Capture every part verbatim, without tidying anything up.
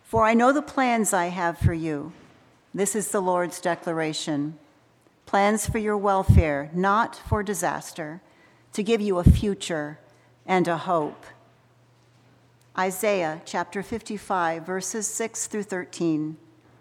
For I know the plans I have for you. This is the Lord's declaration. Plans for your welfare, not for disaster, to give you a future and a hope. Isaiah chapter fifty-five, verses six through thirteen.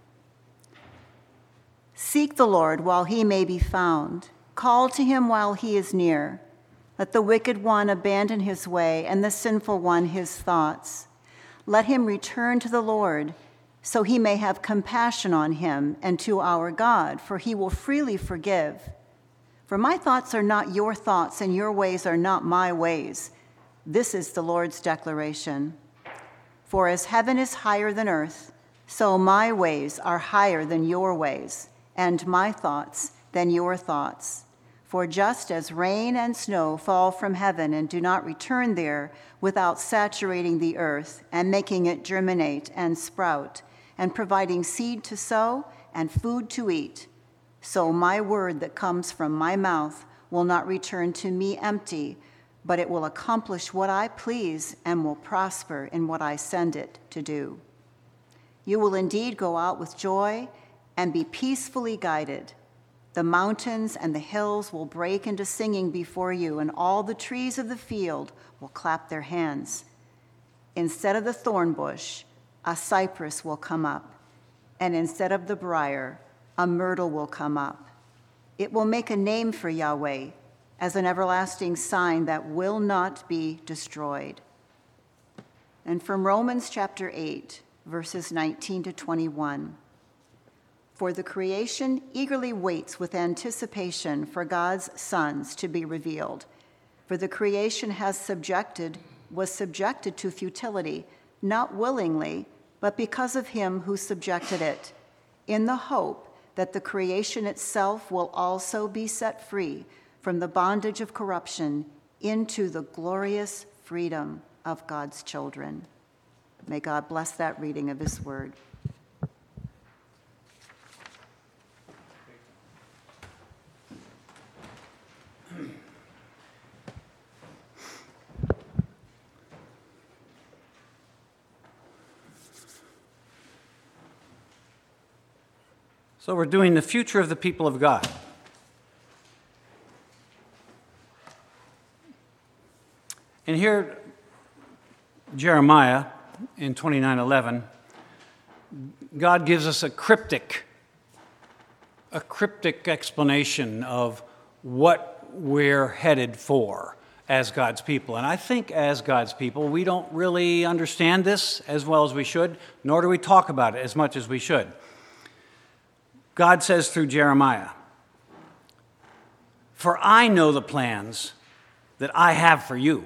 Seek the Lord while he may be found. Call to him while he is near. Let the wicked one abandon his way and the sinful one his thoughts. Let him return to the Lord, so he may have compassion on him, and to our God, for he will freely forgive. For my thoughts are not your thoughts, and your ways are not my ways. This is the Lord's declaration. For as heaven is higher than earth, so my ways are higher than your ways, and my thoughts than your thoughts. For just as rain and snow fall from heaven and do not return there without saturating the earth and making it germinate and sprout, and providing seed to sow and food to eat, so my word that comes from my mouth will not return to me empty, but it will accomplish what I please and will prosper in what I send it to do. You will indeed go out with joy and be peacefully guided. The mountains and the hills will break into singing before you, and all the trees of the field will clap their hands. Instead of the thorn bush, a cypress will come up, and instead of the briar, a myrtle will come up. It will make a name for Yahweh as an everlasting sign that will not be destroyed. And from Romans chapter eight, verses nineteen to twenty-one. For the creation eagerly waits with anticipation for God's sons to be revealed. For the creation has subjected, was subjected to futility, not willingly, but because of him who subjected it, in the hope that the creation itself will also be set free from the bondage of corruption into the glorious freedom of God's children. May God bless that reading of his word. So we're doing the future of the people of God. And here, Jeremiah, in twenty-nine eleven, God gives us a cryptic, a cryptic explanation of what we're headed for as God's people. And I think as God's people, we don't really understand this as well as we should, nor do we talk about it as much as we should. God says through Jeremiah, "For I know the plans that I have for you."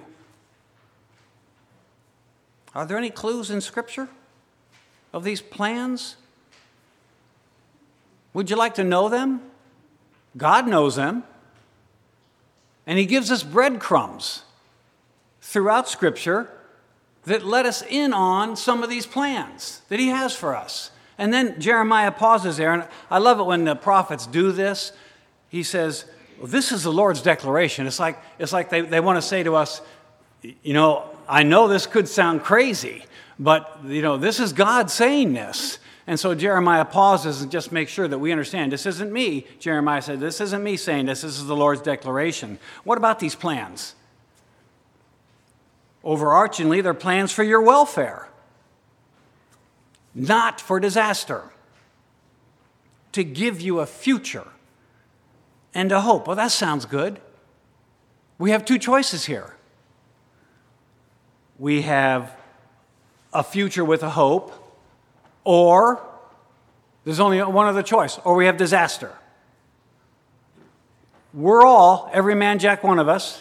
Are there any clues in Scripture of these plans? Would you like to know them? God knows them. And he gives us breadcrumbs throughout Scripture that let us in on some of these plans that he has for us. And then Jeremiah pauses there, and I love it when the prophets do this. He says, well, this is the Lord's declaration. It's like, it's like they, they want to say to us, you know, I know this could sound crazy, but, you know, this is God saying this. And so Jeremiah pauses and just makes sure that we understand. This isn't me, Jeremiah said, this isn't me saying this. This is the Lord's declaration. What about these plans? Overarchingly, they're plans for your welfare, not for disaster, to give you a future and a hope. Well, that sounds good. We have two choices here. We have a future with a hope, or there's only one other choice, or we have disaster. We're all, every man, jack one of us,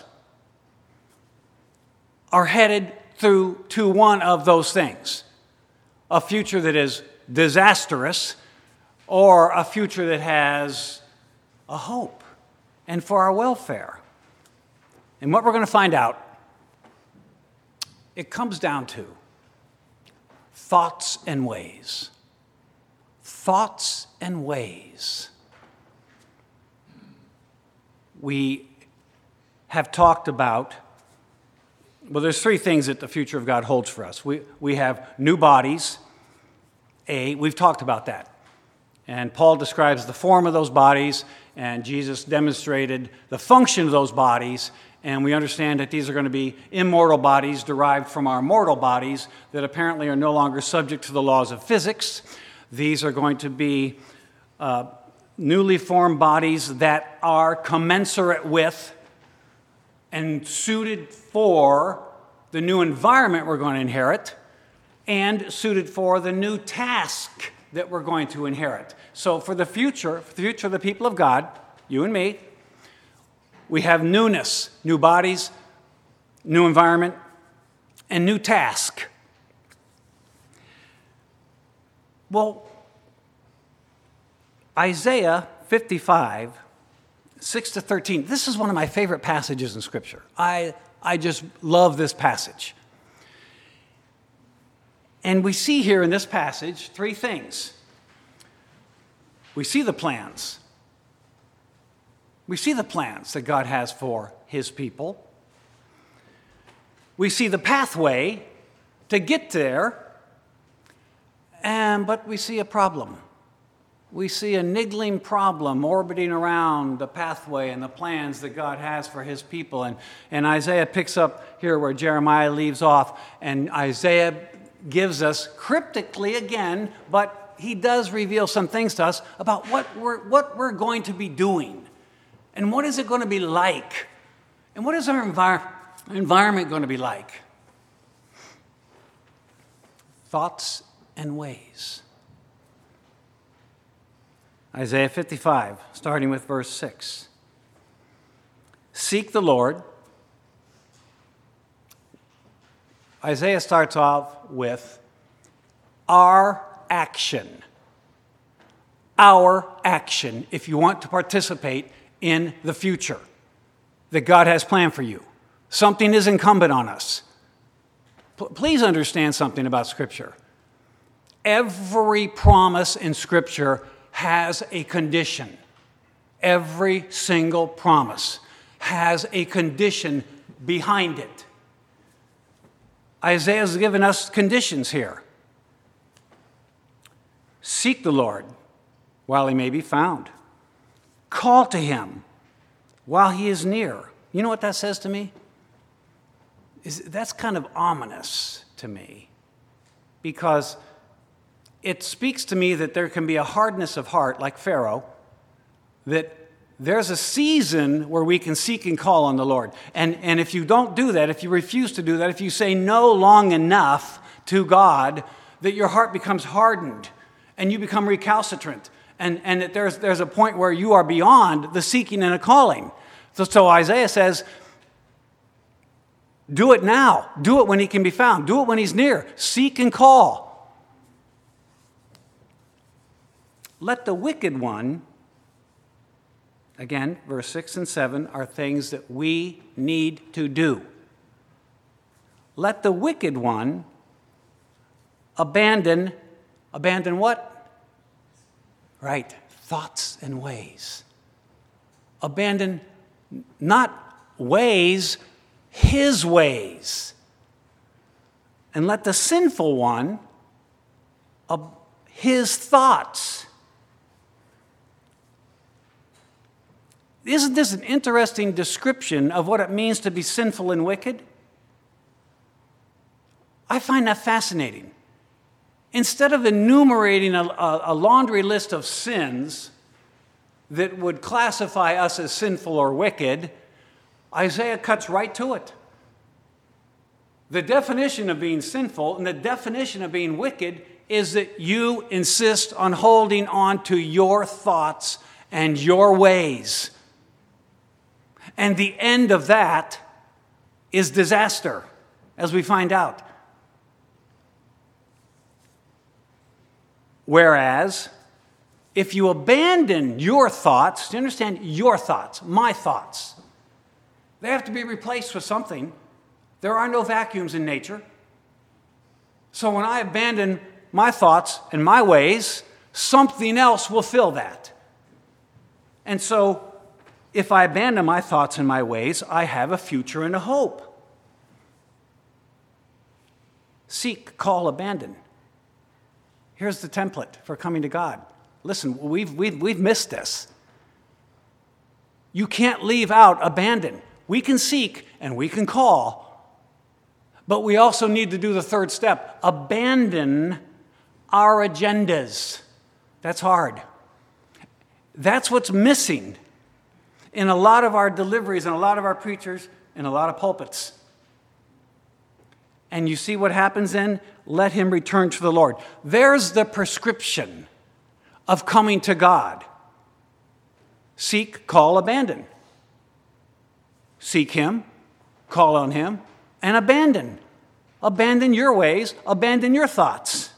are headed through to one of those things. A future that is disastrous, or a future that has a hope and for our welfare. And what we're going to find out, it comes down to thoughts and ways. Thoughts and ways. We have talked about, well, there's three things that the future of God holds for us. We, we have new bodies, a, we've talked about that. And Paul describes the form of those bodies, and Jesus demonstrated the function of those bodies. And we understand that these are going to be immortal bodies derived from our mortal bodies that apparently are no longer subject to the laws of physics. These are going to be uh, newly formed bodies that are commensurate with and suited for the new environment we're going to inherit and suited for the new task that we're going to inherit. So for the future, for the future of the people of God, you and me, we have newness, new bodies, new environment, and new task. Well, Isaiah fifty-five, six to thirteen, this is one of my favorite passages in Scripture. I, I just love this passage. And we see here in this passage three things. We see the plans. We see the plans that God has for his people. We see the pathway to get there, and but we see a problem. We see a niggling problem orbiting around the pathway and the plans that God has for his people. And, and Isaiah picks up here where Jeremiah leaves off, and Isaiah gives us cryptically again, but he does reveal some things to us about what we're, what we're going to be doing. And what is it going to be like? And what is our envir- environment going to be like? Thoughts and ways. Isaiah fifty-five, starting with verse six. Seek the Lord. Isaiah starts off with our action. Our action, if you want to participate in the future that God has planned for you. Something is incumbent on us. P- please understand something about Scripture. Every promise in Scripture has a condition. Every single promise has a condition behind it. Isaiah has given us conditions here. Seek the Lord while he may be found. Call to him while he is near. You know what that says to me? Is that's kind of ominous to me, because it speaks to me that there can be a hardness of heart like Pharaoh, that there's a season where we can seek and call on the Lord. And, and if you don't do that, if you refuse to do that, if you say no long enough to God, that your heart becomes hardened and you become recalcitrant. And, and that there's, there's a point where you are beyond the seeking and a calling. So, so Isaiah says, do it now. Do it when he can be found. Do it when he's near. Seek and call. Let the wicked one, again, verse six and seven, are things that we need to do. Let the wicked one abandon, abandon what? Right, thoughts and ways. Abandon not ways, his ways. And let the sinful one, uh, his thoughts. Isn't this an interesting description of what it means to be sinful and wicked? I find that fascinating. Instead of enumerating a, a, a laundry list of sins that would classify us as sinful or wicked, Isaiah cuts right to it. The definition of being sinful and the definition of being wicked is that you insist on holding on to your thoughts and your ways. And the end of that is disaster, as we find out. Whereas, if you abandon your thoughts, do you understand? Your thoughts, my thoughts, they have to be replaced with something. There are no vacuums in nature. So when I abandon my thoughts and my ways, something else will fill that. And so, if I abandon my thoughts and my ways, I have a future and a hope. Seek, call, abandon. Here's the template for coming to God. Listen, we've, we've, we've missed this. You can't leave out abandon. We can seek and we can call, but we also need to do the third step, abandon our agendas. That's hard. That's what's missing in a lot of our deliveries and a lot of our preachers and a lot of pulpits. And you see what happens then? Let him return to the Lord. There's the prescription of coming to God. Seek, call, abandon. Seek him, call on him, and abandon. Abandon your ways, abandon your thoughts.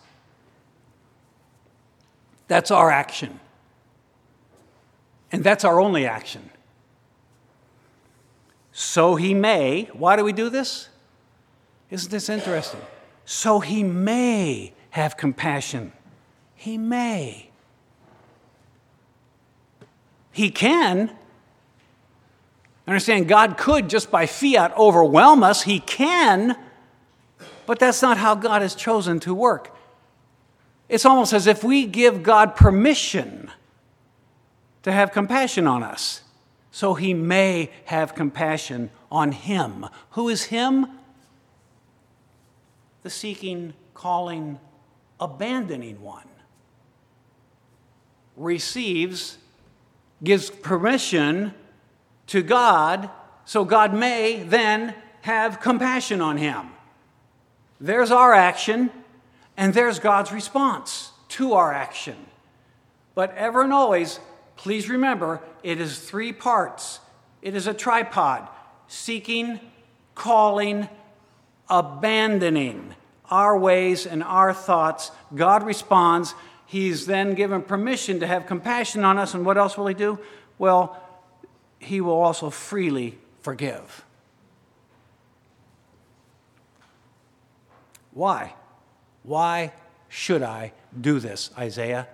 That's our action. And that's our only action. So he may, why do we do this? Isn't this interesting? So he may have compassion. He may. He can. Understand, God could just by fiat overwhelm us. He can. But that's not how God has chosen to work. It's almost as if we give God permission to have compassion on us. So he may have compassion on him. Who is him? The seeking, calling, abandoning one. Receives, gives permission to God, so God may then have compassion on him. There's our action, and there's God's response to our action. But ever and always, please remember, it is three parts. It is a tripod: seeking, calling, abandoning our ways and our thoughts. God responds. He's then given permission to have compassion on us. And what else will he do? Well, he will also freely forgive. Why? Why should I do this, Isaiah?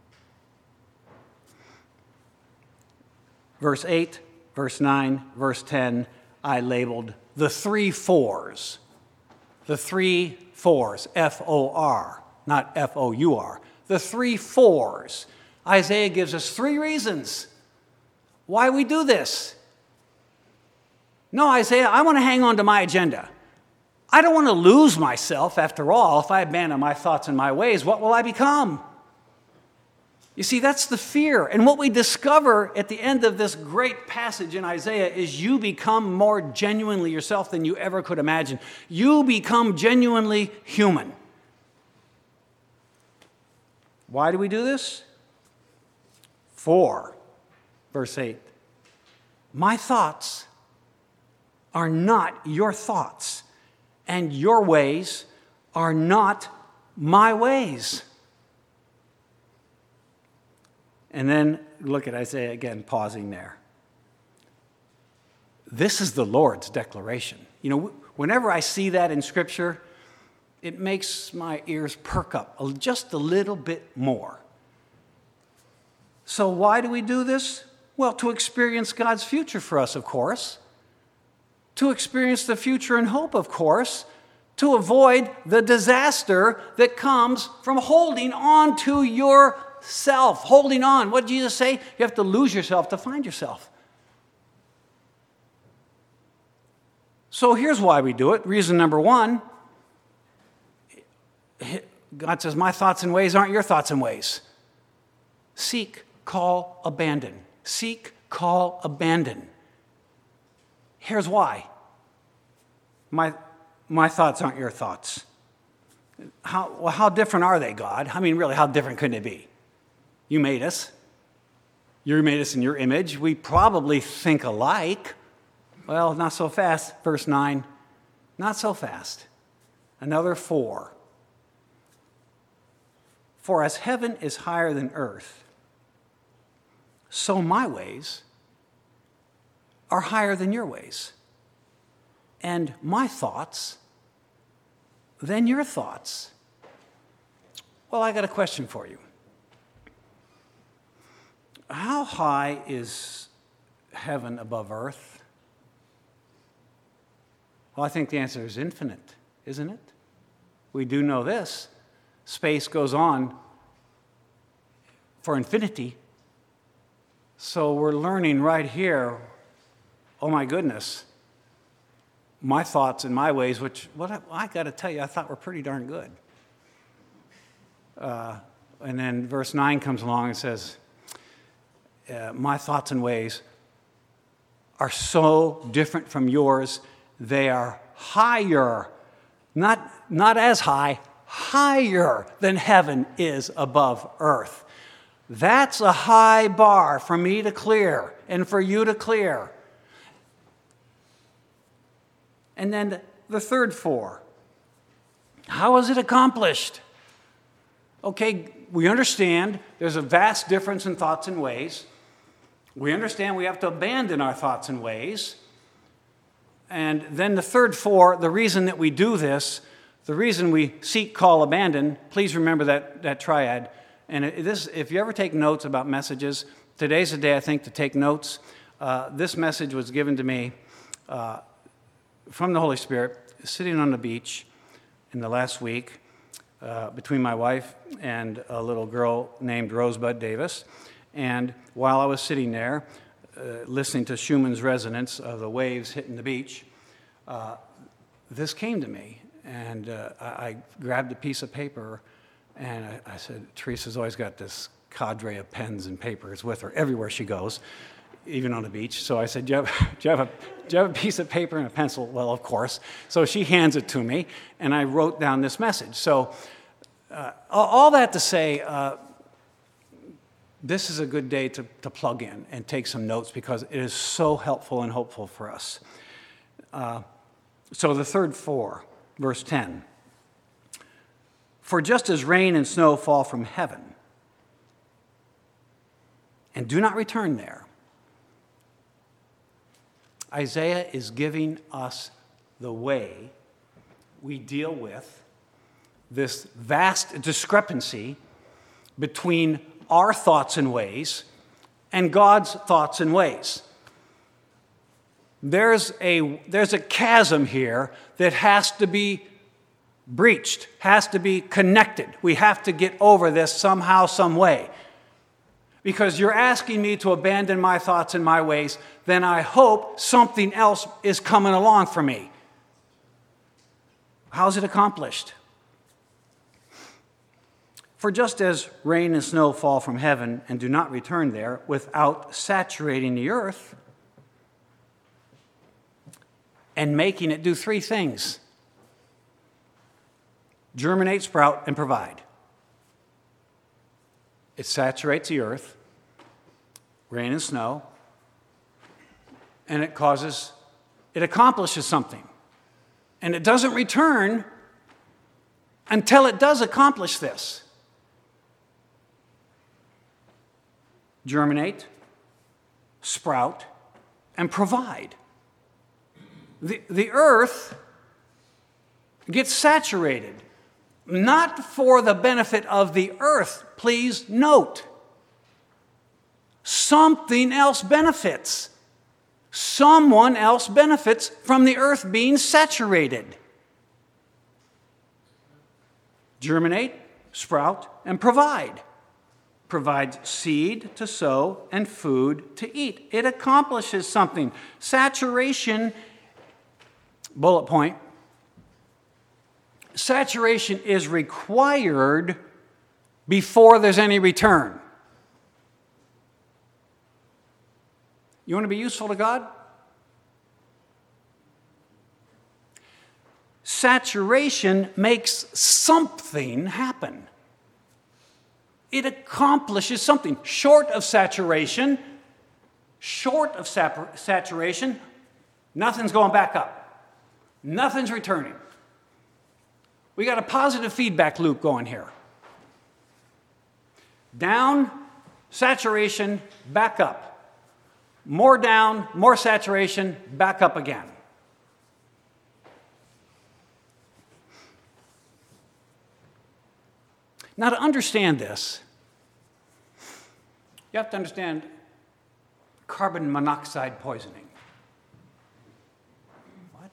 Verse eight, verse nine, verse ten, I labeled the three fours. The three fours, F O R, not F O U R. The three fours. Isaiah gives us three reasons why we do this. No, Isaiah, I want to hang on to my agenda. I don't want to lose myself. After all, if I abandon my thoughts and my ways, what will I become? You see, that's the fear. And what we discover at the end of this great passage in Isaiah is you become more genuinely yourself than you ever could imagine. You become genuinely human. Why do we do this? For, verse eight, my thoughts are not your thoughts, and your ways are not my ways. And then look at Isaiah again, pausing there. This is the Lord's declaration. You know, whenever I see that in Scripture, it makes my ears perk up just a little bit more. So why do we do this? Well, to experience God's future for us, of course. To experience the future and hope, of course. To avoid the disaster that comes from holding on to yourself. Holding on. What did Jesus say? You have to lose yourself to find yourself. So here's why we do it. Reason number one, God says, my thoughts and ways aren't your thoughts and ways. Seek, call, abandon. Seek, call, abandon. Here's why. My, my thoughts aren't your thoughts. How, well, how different are they, God? I mean, really, how different could it be? You made us. You made us in your image. We probably think alike. Well, not so fast. Verse nine. Not so fast. Another four. For as heaven is higher than earth, so my ways are higher than your ways, and my thoughts than your thoughts. Well, I got a question for you. How high is heaven above earth? Well, I think the answer is infinite, isn't it? We do know this. space goes on for infinity. So we're learning right here, oh my goodness, my thoughts and my ways, which what I, I got to tell you, I thought were pretty darn good. Uh, and then verse nine comes along and says, uh, my thoughts and ways are so different from yours, they are higher, not, not as high, higher than heaven is above earth. That's a high bar for me to clear and for you to clear. And then the third four. How is it accomplished? Okay, we understand there's a vast difference in thoughts and ways. We understand we have to abandon our thoughts and ways. And then the third four, the reason that we do this, the reason we seek, call, abandon, please remember that, that triad. And it, this, if you ever take notes about messages, today's the day, I think, to take notes. Uh, this message was given to me uh, from the Holy Spirit, sitting on the beach in the last week uh, between my wife and a little girl named Rosebud Davis. And while I was sitting there, uh, listening to Schumann's resonance of the waves hitting the beach, uh, this came to me. And uh, I, I grabbed a piece of paper, and I, I said, Teresa's always got this cadre of pens and papers with her everywhere she goes, even on the beach. So I said, do you have, do you have, a, do you have a piece of paper and a pencil? Well, of course. So she hands it to me, and I wrote down this message. So uh, all that to say, uh, this is a good day to, to plug in and take some notes because it is so helpful and hopeful for us. Uh, so the third four, verse ten. For just as rain and snow fall from heaven and do not return there, Isaiah is giving us the way we deal with this vast discrepancy between our thoughts and ways and God's thoughts and ways. There's a, there's a chasm here that has to be breached, has to be connected. We have to get over this somehow, some way. Because you're asking me to abandon my thoughts and my ways, then I hope something else is coming along for me. How's it accomplished? For just as rain and snow fall from heaven and do not return there without saturating the earth and making it do three things: germinate, sprout, and provide. It saturates the earth, rain and snow, and it causes, it accomplishes something. And it doesn't return until it does accomplish this. Germinate, sprout, and provide. The, the earth gets saturated. Not for the benefit of the earth, please note. Something else benefits. Someone else benefits from the earth being saturated. Germinate, sprout, and provide. Provides seed to sow and food to eat. It accomplishes something. Saturation, bullet point, saturation is required before there's any return. You want to be useful to God? Saturation makes something happen. It accomplishes something. Short of saturation, short of sap- saturation, nothing's going back up. Nothing's returning. We got a positive feedback loop going here. Down, saturation, back up. More down, more saturation, back up again. Now, to understand this, you have to understand carbon monoxide poisoning. What?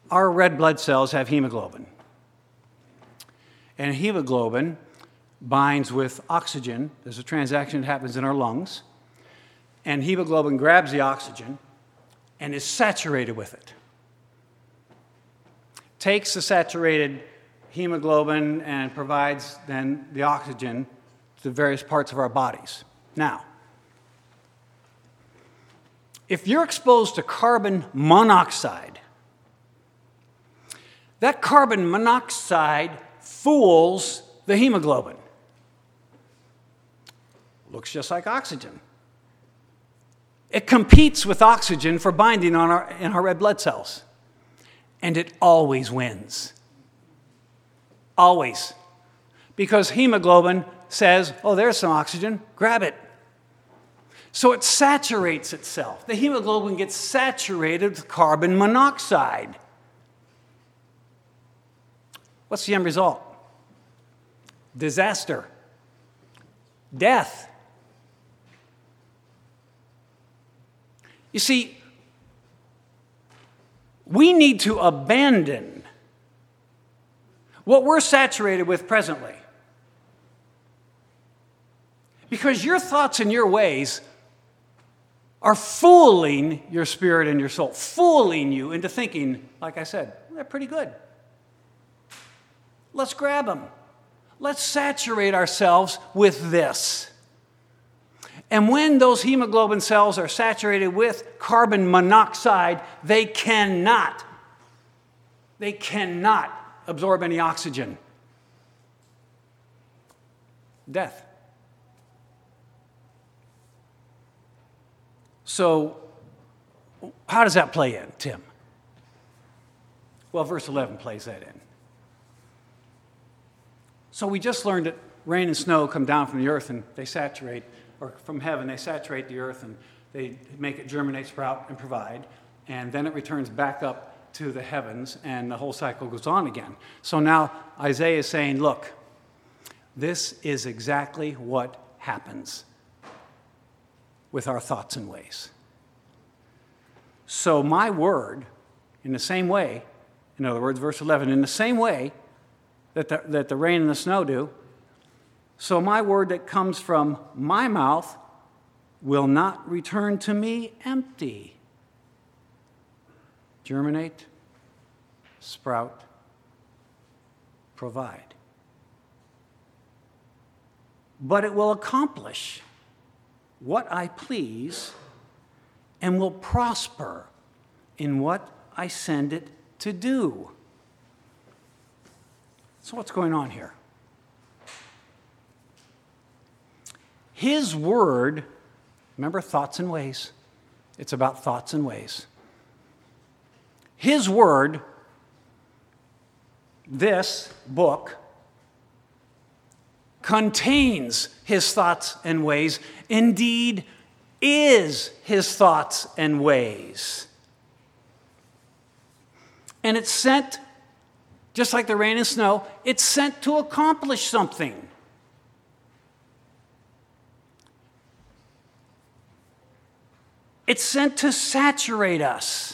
our red blood cells have hemoglobin. And hemoglobin binds with oxygen. There's a transaction that happens in our lungs. And hemoglobin grabs the oxygen and is saturated with it. Takes the saturated hemoglobin and provides then the oxygen to the various parts of our bodies. Now, if you're exposed to carbon monoxide, that carbon monoxide fools the hemoglobin. Looks just like oxygen. It competes with oxygen for binding on our, in our red blood cells. And it always wins. Always. Because hemoglobin says, oh, there's some oxygen, grab it. So it saturates itself. The hemoglobin gets saturated with carbon monoxide. What's the end result? Disaster. Death. You see, we need to abandon what we're saturated with presently. Because your thoughts and your ways are fooling your spirit and your soul, fooling you into thinking, like I said, they're pretty good. Let's grab them. Let's saturate ourselves with this. And when those hemoglobin cells are saturated with carbon monoxide, they cannot, they cannot absorb any oxygen. Death. So, how does that play in, Tim? Well, verse eleven plays that in. So we just learned that rain and snow come down from the earth and they saturate, or from heaven, they saturate the earth and they make it germinate, sprout, and provide. And then it returns back up to the heavens and the whole cycle goes on again. So now Isaiah is saying, look, this is exactly what happens with our thoughts and ways. So my word, in the same way, in other words, verse eleven, in the same way that the, that the rain and the snow do, so my word that comes from my mouth will not return to me empty. Germinate, sprout, provide. But it will accomplish what I please and will prosper in what I send it to do. So what's going on here? His word, remember thoughts and ways. It's about thoughts and ways. His word, this book, contains his thoughts and ways, indeed is his thoughts and ways. And it's sent, just like the rain and snow, it's sent to accomplish something. It's sent to saturate us.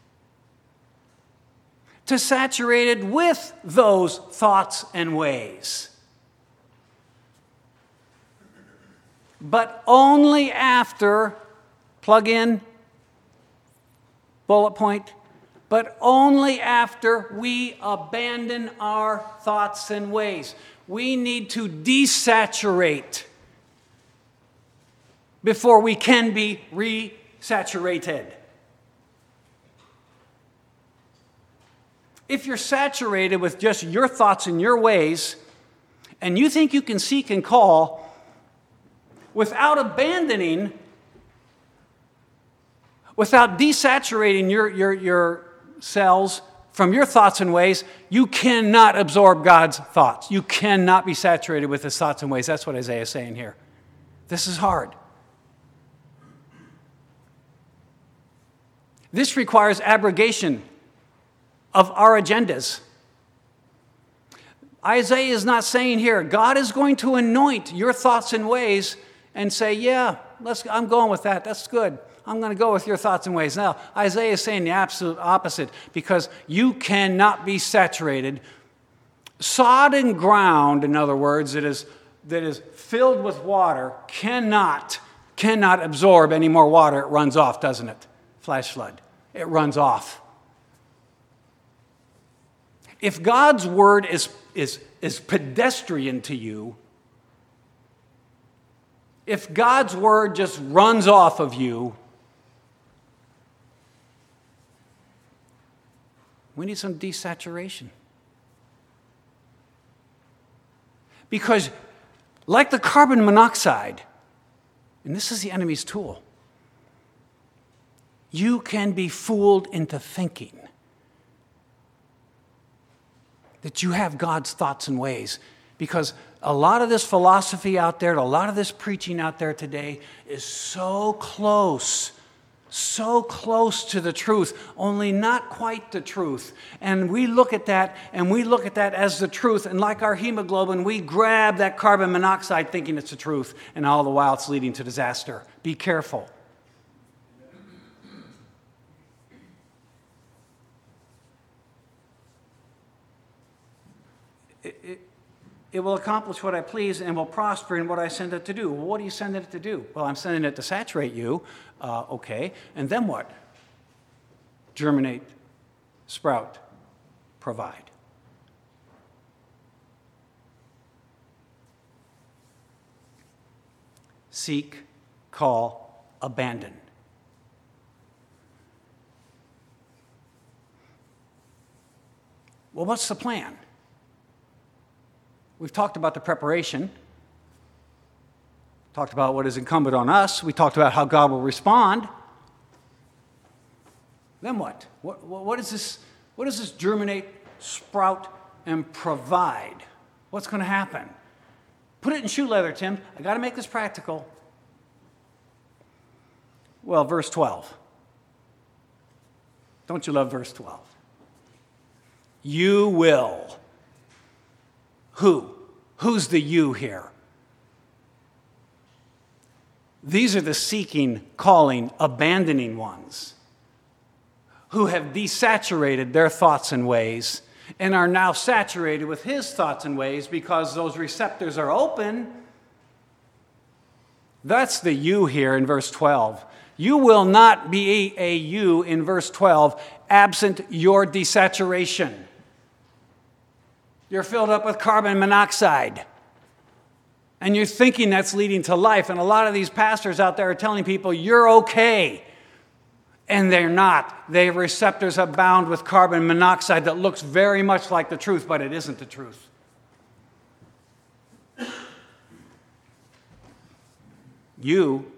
To saturate it with those thoughts and ways. But only after, plug in, bullet point, but only after we abandon our thoughts and ways. We need to desaturate before we can be resaturated. If you're saturated with just your thoughts and your ways, and you think you can seek and call without abandoning, without desaturating your, your, your cells from your thoughts and ways, you cannot absorb God's thoughts. You cannot be saturated with his thoughts and ways. That's what Isaiah is saying here. This is hard. This requires abrogation of our agendas. Isaiah is not saying here, God is going to anoint your thoughts and ways and say, yeah, let's, I'm going with that. That's good. I'm going to go with your thoughts and ways. Now, Isaiah is saying the absolute opposite, because you cannot be saturated. Sodden ground, in other words, that is, that is filled with water, cannot, cannot absorb any more water. It runs off, doesn't it? Flash flood. It runs off. If God's word is, is, is pedestrian to you, if God's word just runs off of you, we need some desaturation. Because like the carbon monoxide, and this is the enemy's tool, you can be fooled into thinking that you have God's thoughts and ways. Because a lot of this philosophy out there, a lot of this preaching out there today is so close, so close to the truth, only not quite the truth. And we look at that, and we look at that as the truth, and like our hemoglobin, we grab that carbon monoxide thinking it's the truth, and all the while it's leading to disaster. Be careful. It, it, it will accomplish what I please and will prosper in what I send it to do. Well, what are you sending it to do? Well, I'm sending it to saturate you. Uh, okay. And then what? Germinate, sprout, provide. Seek, call, abandon. Well, what's the plan? We've talked about the preparation, talked about what is incumbent on us. We talked about how God will respond. Then what? What, what, is this, what does this germinate, sprout, and provide? What's going to happen? Put it in shoe leather, Tim. I got to make this practical. Well, verse twelve. Don't you love verse twelve? You will. Who? Who's the you here? These are the seeking, calling, abandoning ones who have desaturated their thoughts and ways and are now saturated with his thoughts and ways because those receptors are open. That's the you here in verse twelve. You will not be a you in verse twelve absent your desaturation. You're filled up with carbon monoxide. And you're thinking that's leading to life. And a lot of these pastors out there are telling people, you're okay. And they're not. Their receptors abound with carbon monoxide that looks very much like the truth, but it isn't the truth. You,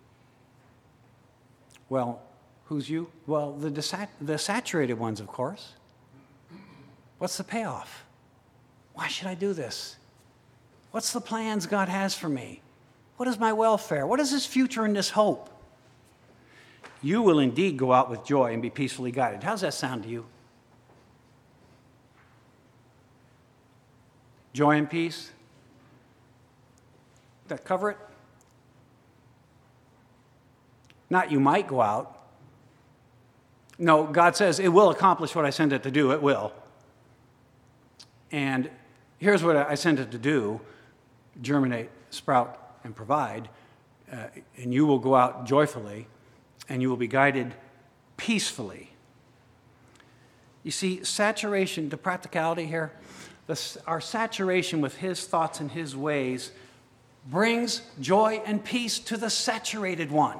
well, who's you? Well, the, desat- the saturated ones, of course. What's the payoff? Why should I do this? What's the plans God has for me? What is my welfare? What is this future and this hope? You will indeed go out with joy and be peacefully guided. How's that sound to you? Joy and peace? That cover it? Not you might go out. No, God says it will accomplish what I sent it to do. It will. And here's what I sent it to do: germinate, sprout, and provide. Uh, and you will go out joyfully, and you will be guided peacefully. You see, saturation, the practicality here, the, our saturation with his thoughts and his ways brings joy and peace to the saturated one.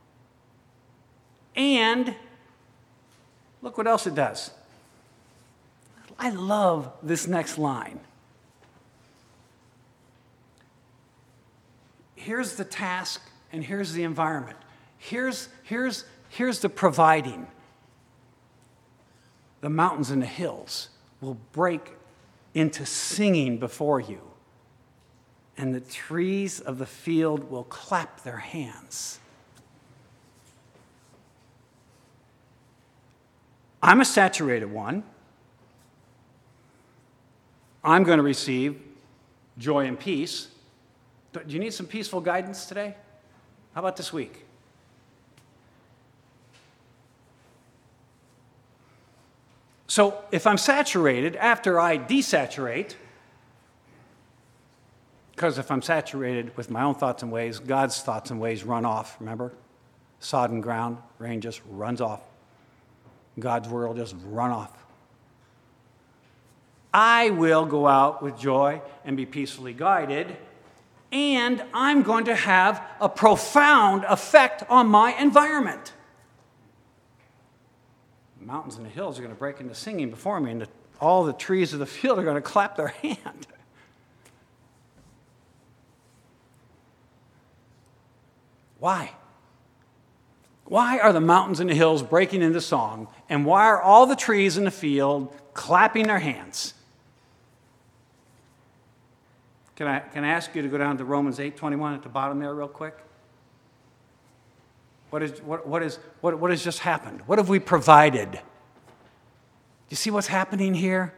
And look what else it does. I love this next line. Here's the task and here's the environment. Here's, here's, here's the providing. The mountains and the hills will break into singing before you, and the trees of the field will clap their hands. I'm a saturated one. I'm going to receive joy and peace. Do you need some peaceful guidance today? How about this week? So if I'm saturated, after I desaturate, because if I'm saturated with my own thoughts and ways, God's thoughts and ways run off, remember? Sodden ground, rain just runs off. God's word will just run off. I will go out with joy and be peacefully guided, and I'm going to have a profound effect on my environment. The mountains and the hills are going to break into singing before me, and the, all the trees of the field are going to clap their hand. Why? Why are the mountains and the hills breaking into song, and why are all the trees in the field clapping their hands? Can I, can I ask you to go down to Romans eight twenty-one at the bottom there real quick? What, is, what, what, is, what, what has just happened? What have we provided? Do you see what's happening here?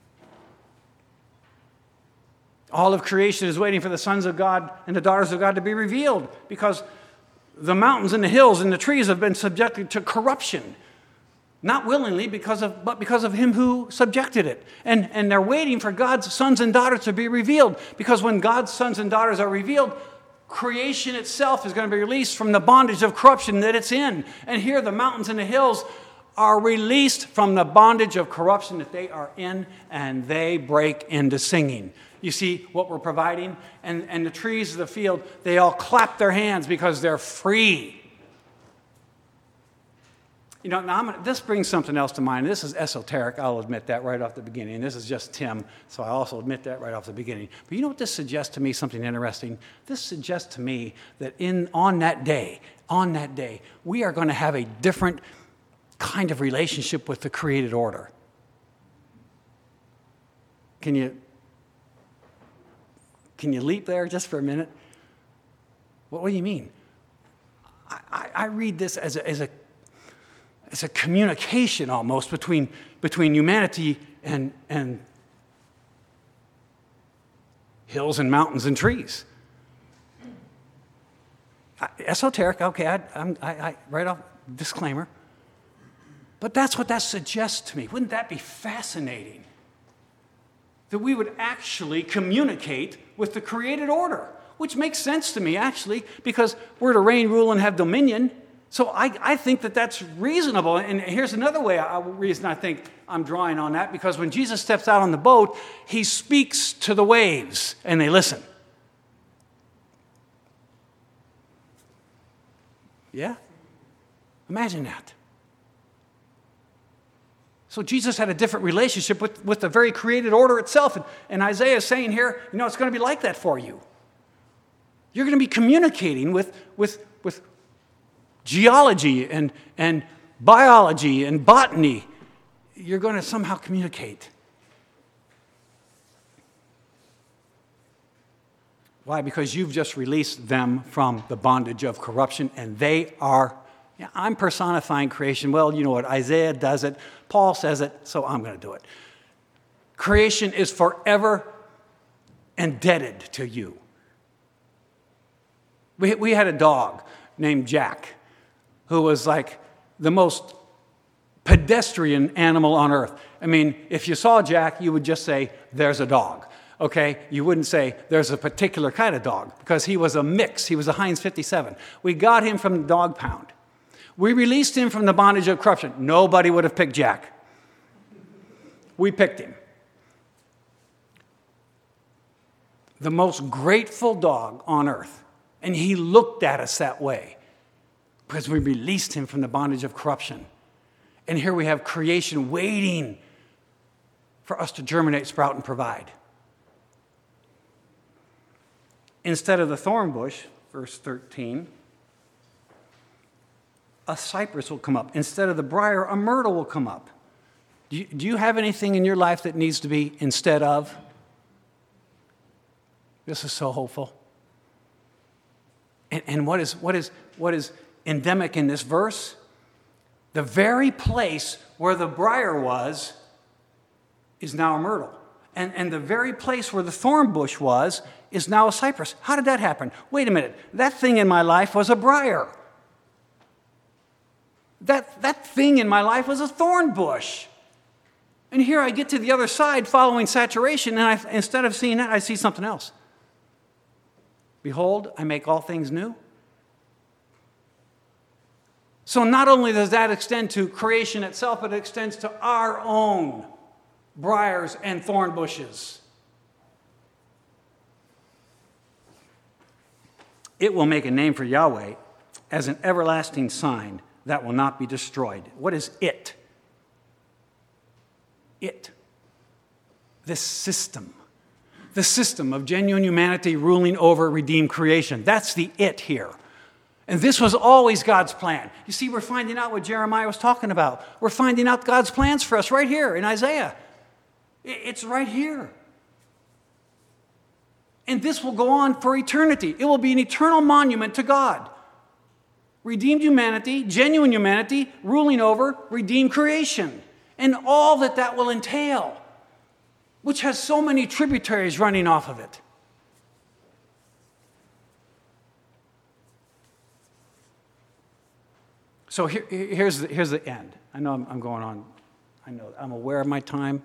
All of creation is waiting for the sons of God and the daughters of God to be revealed, because the mountains and the hills and the trees have been subjected to corruption. Not willingly, because of, but because of him who subjected it. And, and they're waiting for God's sons and daughters to be revealed, because when God's sons and daughters are revealed, creation itself is going to be released from the bondage of corruption that it's in. And here the mountains and the hills are released from the bondage of corruption that they are in, and they break into singing. You see what we're providing? And, and the trees of the field, they all clap their hands because they're free. You know, now I'm gonna, this brings something else to mind. This is esoteric, I'll admit that right off the beginning. This is just Tim, so I also admit that right off the beginning. But you know what this suggests to me, something interesting? This suggests to me that in on that day, on that day, we are going to have a different kind of relationship with the created order. Can you, can you leap there just for a minute? What, what do you mean? I, I, I read this as a, as a It's a communication almost between, between humanity and, and hills and mountains and trees. I, esoteric, okay, I, I'm, I, I, right off, disclaimer. But that's what that suggests to me. Wouldn't that be fascinating? That we would actually communicate with the created order, which makes sense to me, actually, because we're to reign, rule, and have dominion. So I, I think that that's reasonable. And here's another way, I, reason I think I'm drawing on that, because when Jesus steps out on the boat, he speaks to the waves, and they listen. Yeah? Imagine that. So Jesus had a different relationship with, with the very created order itself. And, and Isaiah is saying here, you know, it's going to be like that for you. You're going to be communicating with, with, with geology and, and biology and botany. You're going to somehow communicate. Why? Because you've just released them from the bondage of corruption, and they are, yeah, I'm personifying creation. Well, you know what? Isaiah does it. Paul says it, so I'm going to do it. Creation is forever indebted to you. We, we had a dog named Jack, who was like the most pedestrian animal on earth. I mean, if you saw Jack, you would just say, there's a dog, okay? You wouldn't say, there's a particular kind of dog, because he was a mix. He was a Heinz fifty-seven. We got him from the dog pound. We released him from the bondage of corruption. Nobody would have picked Jack. We picked him. The most grateful dog on earth. And he looked at us that way, because we released him from the bondage of corruption. And here we have creation waiting for us to germinate, sprout, and provide. Instead of the thorn bush, verse thirteen, a cypress will come up. Instead of the briar, a myrtle will come up. Do you, do you have anything in your life that needs to be instead of? This is so hopeful. And, and what is, what is, what is endemic in this verse? The very place where the briar was is now a myrtle. And, and the very place where the thorn bush was is now a cypress. How did that happen? Wait a minute. That thing in my life was a briar. That, that thing in my life was a thorn bush. And here I get to the other side following saturation, and I, instead of seeing that, I see something else. Behold, I make all things new. So not only does that extend to creation itself, but it extends to our own briars and thorn bushes. It will make a name for Yahweh as an everlasting sign that will not be destroyed. What is it? It. This system. The system of genuine humanity ruling over redeemed creation. That's the it here. And this was always God's plan. You see, we're finding out what Jeremiah was talking about. We're finding out God's plans for us right here in Isaiah. It's right here. And this will go on for eternity. It will be an eternal monument to God. Redeemed humanity, genuine humanity, ruling over redeemed creation. And all that that will entail, which has so many tributaries running off of it. So here, here's, the, here's the end. I know I'm, I'm going on. I know I'm aware of my time.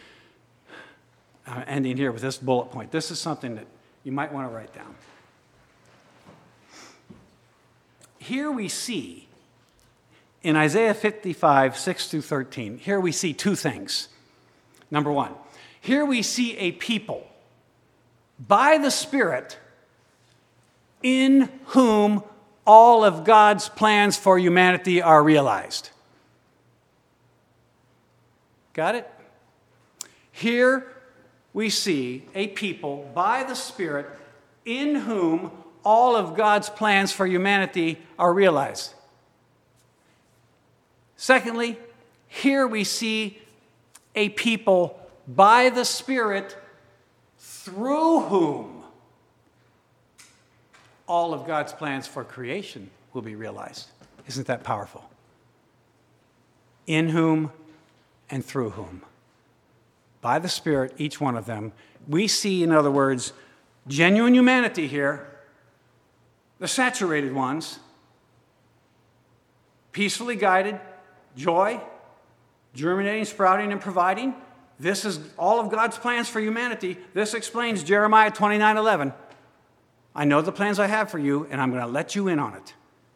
I'm ending here with this bullet point. This is something that you might want to write down. Here we see, in Isaiah fifty-five, six through thirteen, here we see two things. Number one, here we see a people by the Spirit in whom all of God's plans for humanity are realized. Got it? Here we see a people by the Spirit in whom all of God's plans for humanity are realized. Secondly, here we see a people by the Spirit through whom all of God's plans for creation will be realized. Isn't that powerful? In whom and through whom. By the Spirit, each one of them. We see, in other words, genuine humanity here, the saturated ones, peacefully guided, joy, germinating, sprouting, and providing. This is all of God's plans for humanity. This explains Jeremiah twenty-nine eleven. I know the plans I have for you, and I'm going to let you in on it.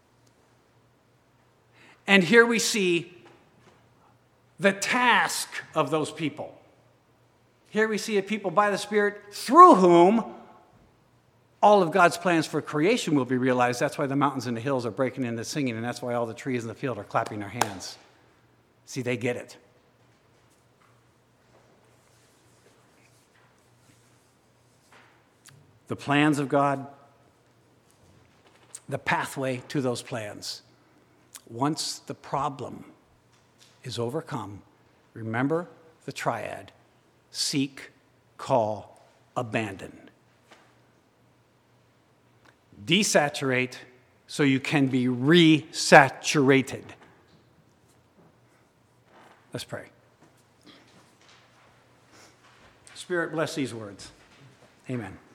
And here we see the task of those people. Here we see a people by the Spirit through whom all of God's plans for creation will be realized. That's why the mountains and the hills are breaking into singing, and that's why all the trees in the field are clapping their hands. See, they get it. The plans of God, the pathway to those plans. Once the problem is overcome, remember the triad: seek, call, abandon. Desaturate so you can be resaturated. Let's pray. Spirit, bless these words. Amen.